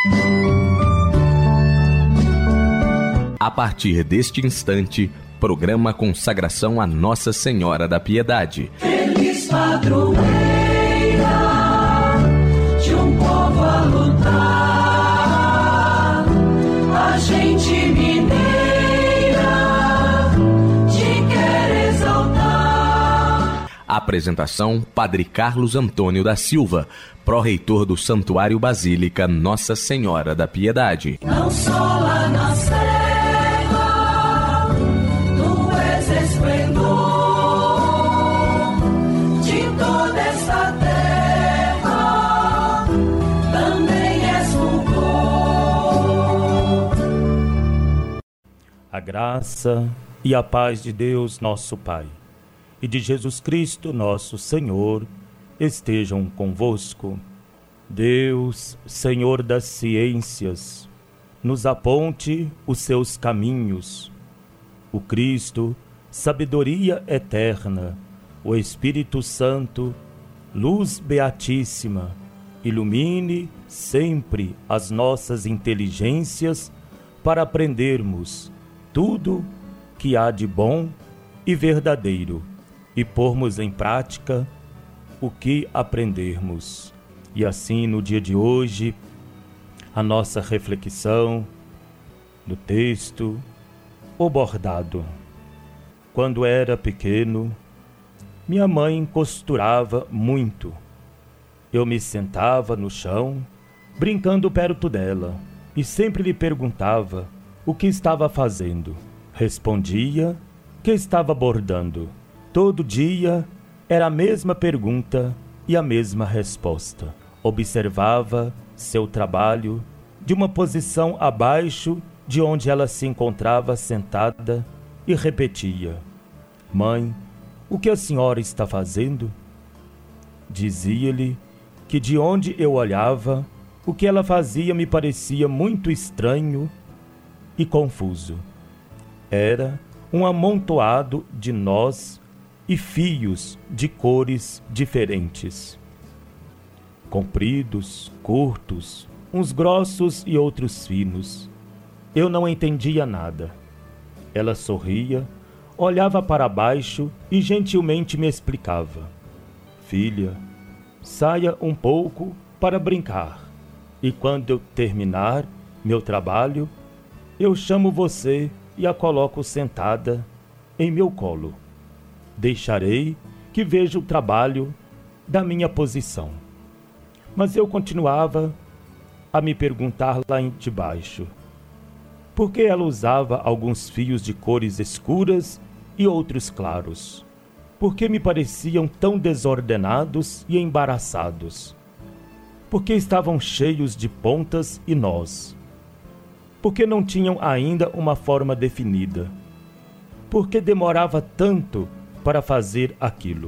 A partir deste instante, programa Consagração a Nossa Senhora da Piedade. Feliz padroeira de um povo a lutar, a gente mineira te quer exaltar. Apresentação: Padre Carlos Antônio da Silva, pró-reitor do Santuário Basílica Nossa Senhora da Piedade. Não só lá na serra, tu és esplendor de toda esta terra, também és fulgor. A graça e a paz de Deus, nosso Pai, e de Jesus Cristo, nosso Senhor, estejam convosco. Deus, Senhor das ciências, nos aponte os seus caminhos. O Cristo, sabedoria eterna, o Espírito Santo, luz beatíssima, ilumine sempre as nossas inteligências para aprendermos tudo que há de bom e verdadeiro e pormos em prática o que aprendermos. E assim, no dia de hoje, a nossa reflexão do texto, o bordado. Quando era pequeno, minha mãe costurava muito. Eu me sentava no chão, brincando perto dela, e sempre lhe perguntava o que estava fazendo. Respondia que estava bordando. Todo dia era a mesma pergunta e a mesma resposta. Observava seu trabalho de uma posição abaixo de onde ela se encontrava sentada e repetia: "Mãe, o que a senhora está fazendo?" Dizia-lhe que de onde eu olhava, o que ela fazia me parecia muito estranho e confuso. Era um amontoado de nós e fios de cores diferentes. Compridos, curtos, uns grossos e outros finos. Eu não entendia nada. Ela sorria, olhava para baixo e gentilmente me explicava: "Filha, saia um pouco para brincar, e quando eu terminar meu trabalho, eu chamo você e a coloco sentada em meu colo. Deixarei que veja o trabalho da minha posição." Mas eu continuava a me perguntar lá de baixo, por que ela usava alguns fios de cores escuras e outros claros? Por que me pareciam tão desordenados e embaraçados? Por que estavam cheios de pontas e nós? Por que não tinham ainda uma forma definida? Por que demorava tanto para fazer aquilo?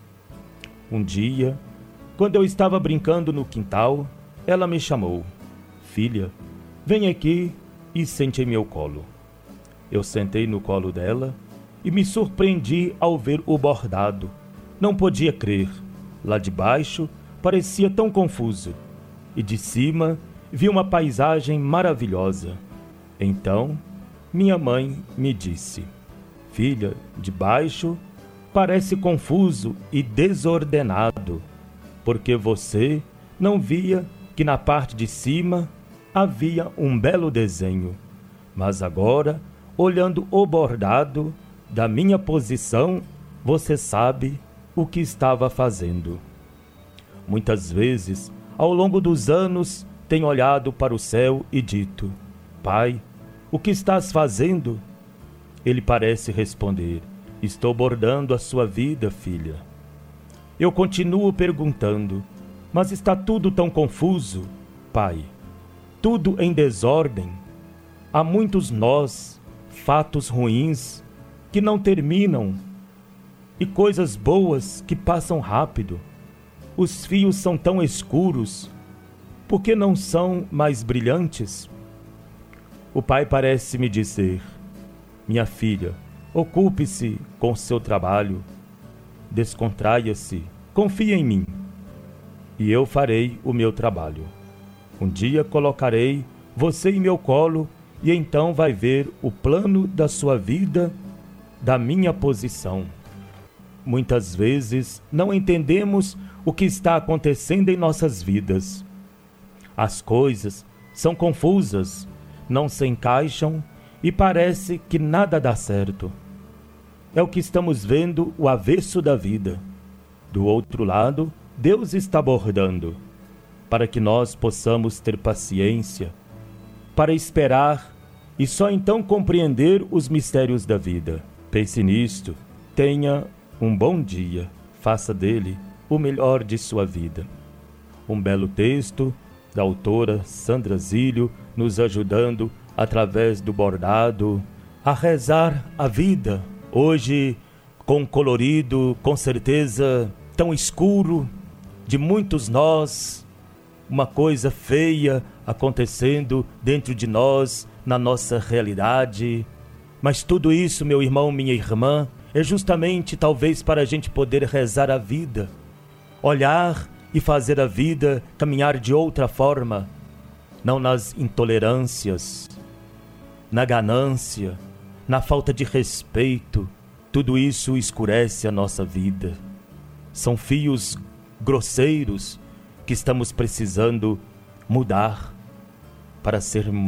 Um dia, quando eu estava brincando no quintal, ela me chamou: "Filha, vem aqui e sente em meu colo." Eu sentei no colo dela e me surpreendi ao ver o bordado. Não podia crer. Lá de baixo parecia tão confuso, e de cima vi uma paisagem maravilhosa. Então, minha mãe me disse: "Filha, de baixo parece confuso e desordenado, porque você não via que na parte de cima havia um belo desenho. Mas agora, olhando o bordado da minha posição, você sabe o que estava fazendo." Muitas vezes, ao longo dos anos, tenho olhado para o céu e dito: "Pai, o que estás fazendo?" Ele parece responder: "Estou bordando a sua vida, filha." Eu continuo perguntando: "Mas está tudo tão confuso, pai? Tudo em desordem. Há muitos nós, fatos ruins que não terminam e coisas boas que passam rápido. Os fios são tão escuros. Por que não são mais brilhantes?" O pai parece me dizer: "Minha filha, ocupe-se com seu trabalho. Descontraia-se, confia em mim, e eu farei o meu trabalho." Um dia colocarei você em meu colo e então vai ver o plano da sua vida, da minha posição. Muitas vezes não entendemos o que está acontecendo em nossas vidas. As coisas são confusas, não se encaixam e parece que nada dá certo. É o que estamos vendo, o avesso da vida. Do outro lado, Deus está bordando, para que nós possamos ter paciência, para esperar e só então compreender os mistérios da vida. Pense nisto, tenha um bom dia, faça dele o melhor de sua vida. Um belo texto da autora Sandra Zílio, nos ajudando através do bordado a rezar a vida. Hoje, com um colorido, com certeza, tão escuro, de muitos nós, uma coisa feia acontecendo dentro de nós, na nossa realidade. Mas tudo isso, meu irmão, minha irmã, é justamente talvez para a gente poder rezar a vida, olhar e fazer a vida caminhar de outra forma, não nas intolerâncias, na ganância, na falta de respeito. Tudo isso escurece a nossa vida. São fios grosseiros que estamos precisando mudar para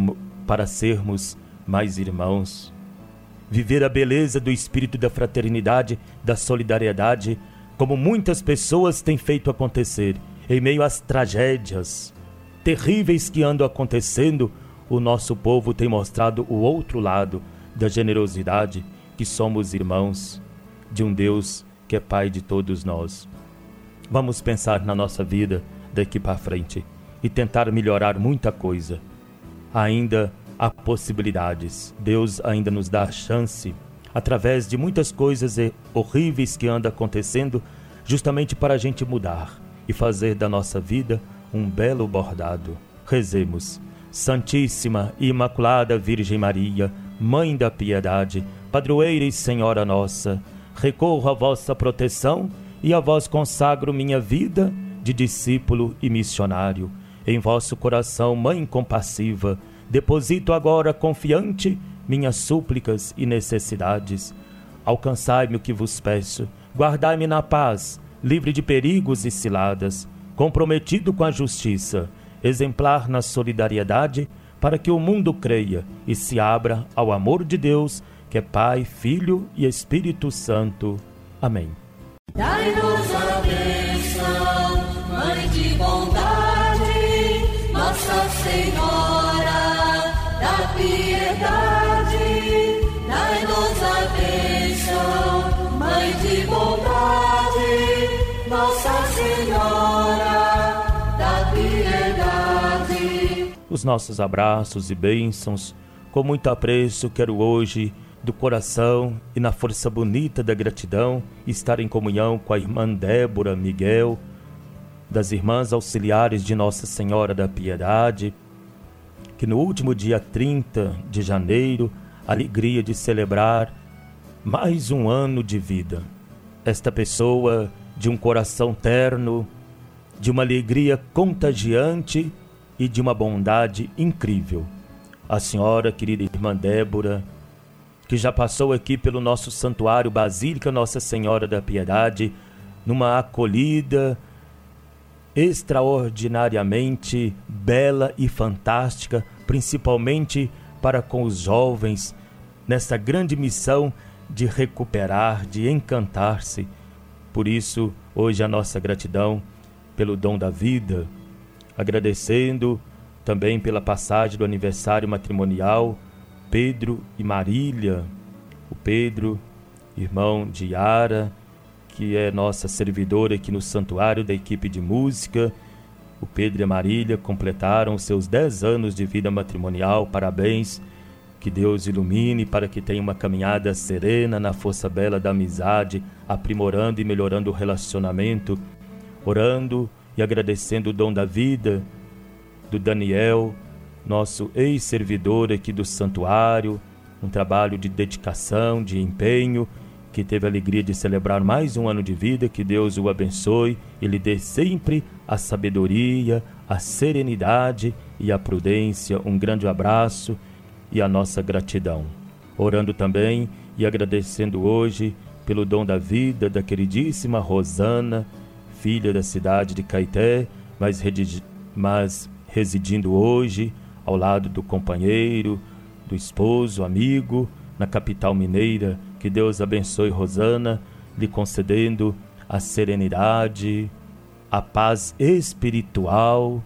sermos mais irmãos. Viver a beleza do espírito da fraternidade, da solidariedade, como muitas pessoas têm feito acontecer. Em meio às tragédias terríveis que andam acontecendo, o nosso povo tem mostrado o outro lado da generosidade, que somos irmãos de um Deus que é Pai de todos nós. Vamos pensar na nossa vida daqui para frente e tentar melhorar muita coisa. Ainda há possibilidades. Deus ainda nos dá a chance, através de muitas coisas horríveis que andam acontecendo, justamente para a gente mudar e fazer da nossa vida um belo bordado. Rezemos. Santíssima e Imaculada Virgem Maria, Mãe da Piedade, Padroeira e Senhora nossa, recorro à vossa proteção e a vós consagro minha vida de discípulo e missionário. Em vosso coração, Mãe compassiva, deposito agora confiante minhas súplicas e necessidades. Alcançai-me o que vos peço, guardai-me na paz, livre de perigos e ciladas, comprometido com a justiça, exemplar na solidariedade, para que o mundo creia e se abra ao amor de Deus, que é Pai, Filho e Espírito Santo. Amém. Dai-nos a bênção, Mãe de bondade, Nossa Senhora da Piedade. Dai-nos a bênção, Mãe de bondade, Nossa Senhora da Piedade. Os nossos abraços e bênçãos, com muito apreço, quero hoje, do coração e na força bonita da gratidão, estar em comunhão com a irmã Débora Miguel, das Irmãs Auxiliares de Nossa Senhora da Piedade, que no último dia 30 de janeiro, a alegria de celebrar mais um ano de vida. Esta pessoa de um coração terno, de uma alegria contagiante e de uma bondade incrível. A senhora, querida irmã Débora, que já passou aqui pelo nosso santuário Basílica Nossa Senhora da Piedade, numa acolhida extraordinariamente bela e fantástica, principalmente para com os jovens, nessa grande missão de recuperar, de encantar-se. Por isso, hoje a nossa gratidão pelo dom da vida, agradecendo também pela passagem do aniversário matrimonial Pedro e Marília, o Pedro, irmão de Yara, que é nossa servidora aqui no santuário da equipe de música. O Pedro e a Marília completaram os seus 10 anos de vida matrimonial. Parabéns, que Deus ilumine para que tenha uma caminhada serena na força bela da amizade, aprimorando e melhorando o relacionamento, orando e agradecendo o dom da vida do Daniel, nosso ex-servidor aqui do santuário, um trabalho de dedicação, de empenho, que teve a alegria de celebrar mais um ano de vida. Que Deus o abençoe e lhe dê sempre a sabedoria, a serenidade e a prudência. Um grande abraço e a nossa gratidão. Orando também e agradecendo hoje pelo dom da vida da queridíssima Rosana, filha da cidade de Caeté, mas residindo hoje ao lado do companheiro, do esposo, amigo, na capital mineira. Que Deus abençoe Rosana, lhe concedendo a serenidade, a paz espiritual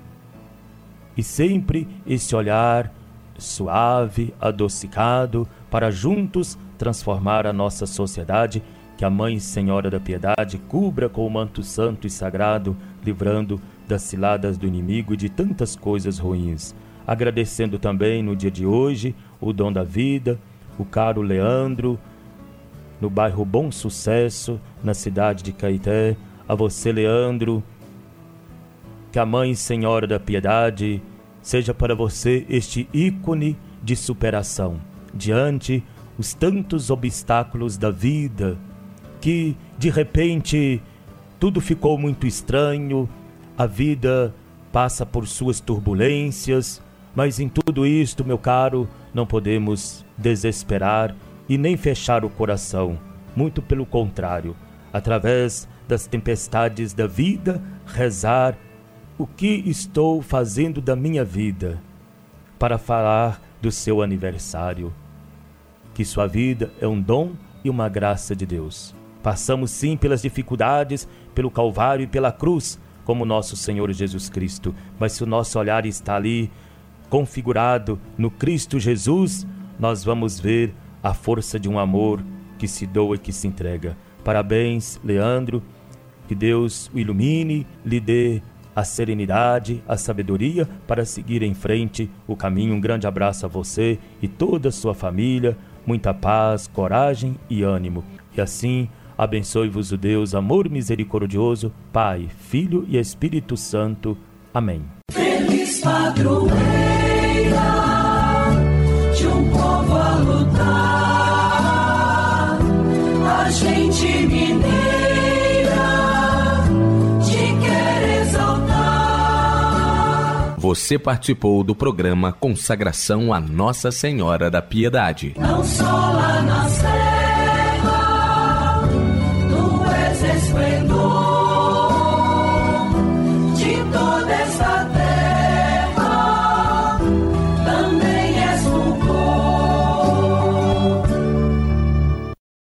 e sempre esse olhar suave, adocicado, para juntos transformar a nossa sociedade. Que a Mãe Senhora da Piedade cubra com o manto santo e sagrado, livrando das ciladas do inimigo e de tantas coisas ruins. Agradecendo também no dia de hoje o dom da vida, o caro Leandro, no bairro Bom Sucesso, na cidade de Caeté. A você, Leandro, que a Mãe Senhora da Piedade seja para você este ícone de superação diante os tantos obstáculos da vida, que de repente tudo ficou muito estranho, a vida passa por suas turbulências, mas em tudo isto, meu caro, não podemos desesperar e nem fechar o coração. Muito pelo contrário, através das tempestades da vida, rezar: o que estou fazendo da minha vida para falar do seu aniversário? Que sua vida é um dom e uma graça de Deus. Passamos sim pelas dificuldades, pelo Calvário e pela cruz, como nosso Senhor Jesus Cristo, mas se o nosso olhar está ali configurado no Cristo Jesus, nós vamos ver a força de um amor que se doa e que se entrega. Parabéns, Leandro, que Deus o ilumine, lhe dê a serenidade, a sabedoria para seguir em frente o caminho. Um grande abraço a você e toda a sua família, muita paz, coragem e ânimo. E assim, abençoe-vos o Deus, amor misericordioso, Pai, Filho e Espírito Santo. Amém. Feliz padroeira de um povo a lutar, a gente mineira te quer exaltar. Você participou do programa Consagração a Nossa Senhora da Piedade. Não só lá na